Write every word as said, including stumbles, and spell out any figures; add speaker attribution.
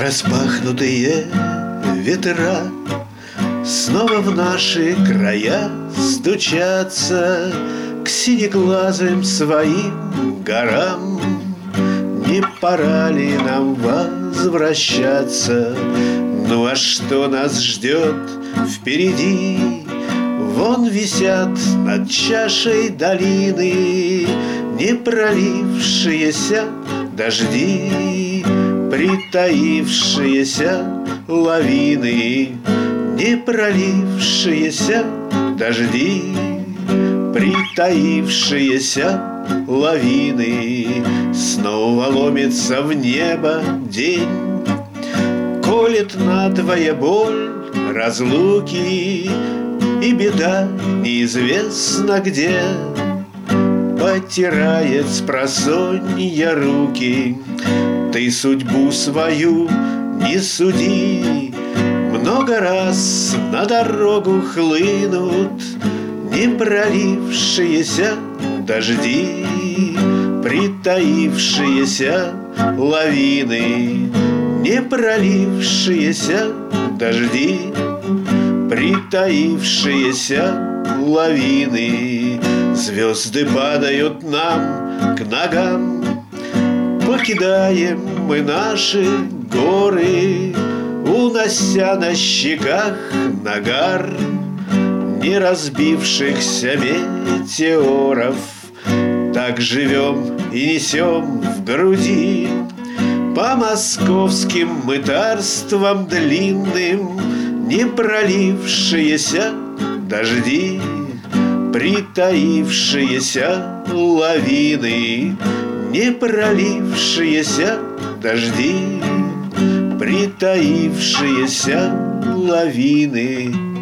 Speaker 1: Распахнутые ветра снова в наши края стучатся к синеглазым своим горам. Не пора ли нам возвращаться? Ну а что нас ждет впереди? Вон висят над чашей долины не пролившиеся дожди, притаившиеся лавины, не пролившиеся дожди, притаившиеся лавины. Снова ломится в небо день, колет надвое боль разлуки, и беда неизвестно где потирает спросонья руки. Ты судьбу свою не суди, много раз на дорогу хлынут не пролившиеся дожди, притаившиеся лавины, не пролившиеся дожди, притаившиеся лавины. Звезды падают нам к ногам, покидаем мы наши горы, унося на щеках нагар не разбившихся метеоров. Так живем и несем в груди по московским мытарствам длинным не пролившиеся дожди, притаившиеся лавины, не пролившиеся дожди, притаившиеся лавины.